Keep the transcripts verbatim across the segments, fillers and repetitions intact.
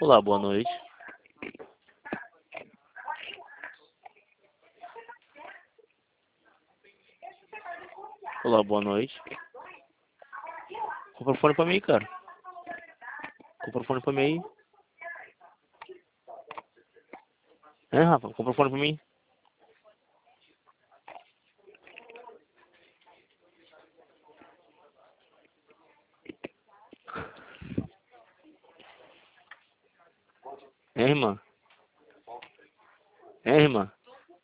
Olá, boa noite. Olá, boa noite. Compra o fone pra mim, cara. Compra o fone pra mim aí. É, Rafa, compra o fone pra mim. É, irmã? É, irmã?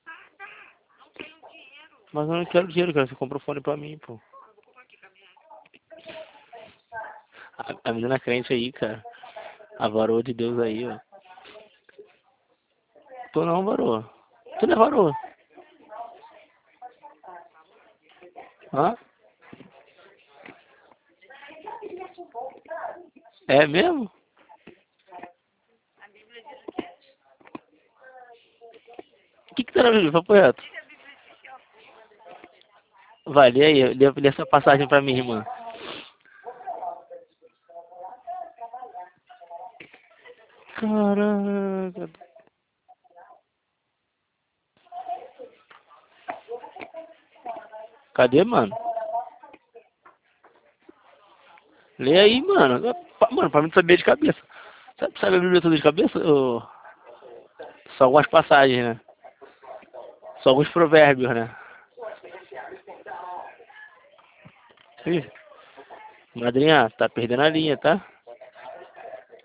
Mas eu não quero dinheiro, cara. Você compra o fone pra mim, pô. A, a menina crente aí, cara. A varoa de Deus aí, ó. Tô não, varoa. Tu não é varoa? Hã? É mesmo? O que que tá na Bíblia, papo reto? Vai, lê aí. Lê, lê essa passagem pra mim, irmã. Caraca. Cadê, mano? Lê aí, mano. Pa- Mano, pra mim saber de cabeça. Sabe, sabe a Bíblia toda de cabeça? Ô, só algumas passagens, né? Só alguns provérbios, né? Ih, madrinha, tá perdendo a linha, tá?